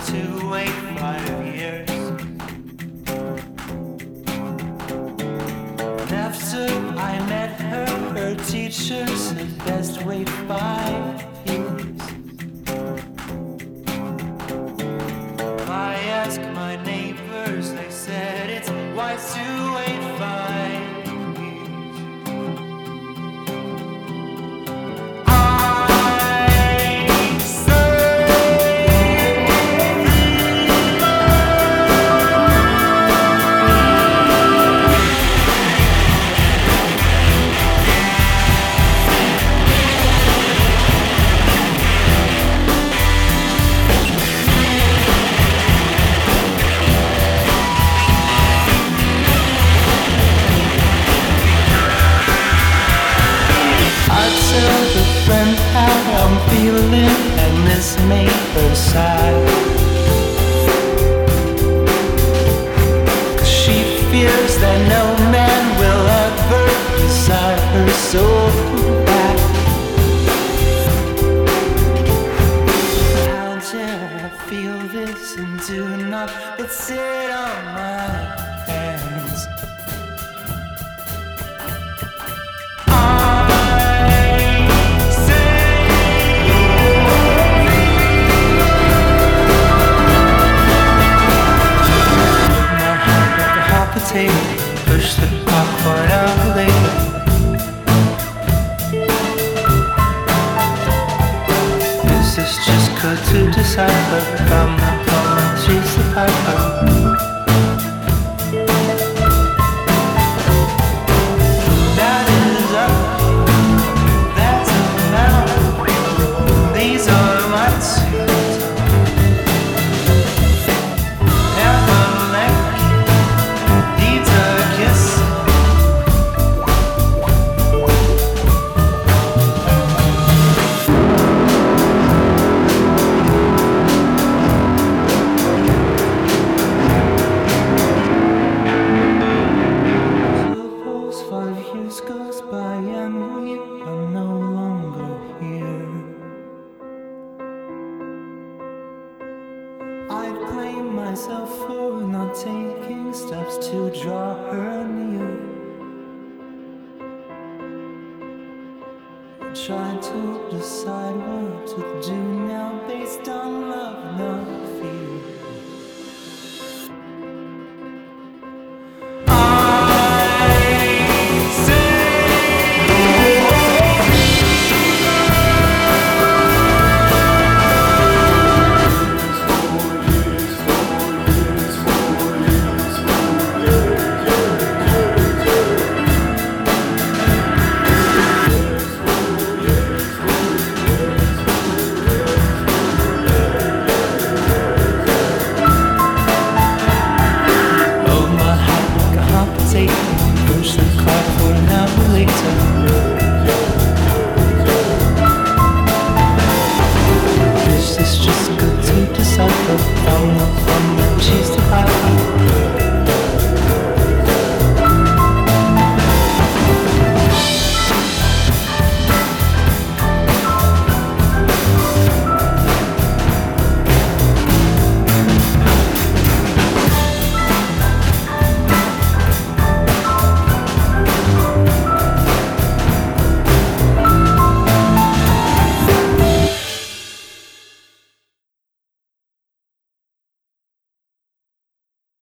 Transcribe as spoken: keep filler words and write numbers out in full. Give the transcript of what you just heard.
to wait five years. And after I met her, her teacher said best wait five years. I asked my neighbors, they said it's wise to wait five years. How I'm feeling, and this made her sad. 'Cause she fears that no man will ever desire her so bad. How dare I feel this and do not but sit on my hands? Push the clock for an hour later. Is this just good to decipher? I'm not gonna chase the piper. That is up, that's a mountain. These are my secrets. And my neck needs a kiss. Suppose five years goes by and we are no longer here. I blame myself for not taking steps to draw her near. Try to decide what to do now based on love, not fear.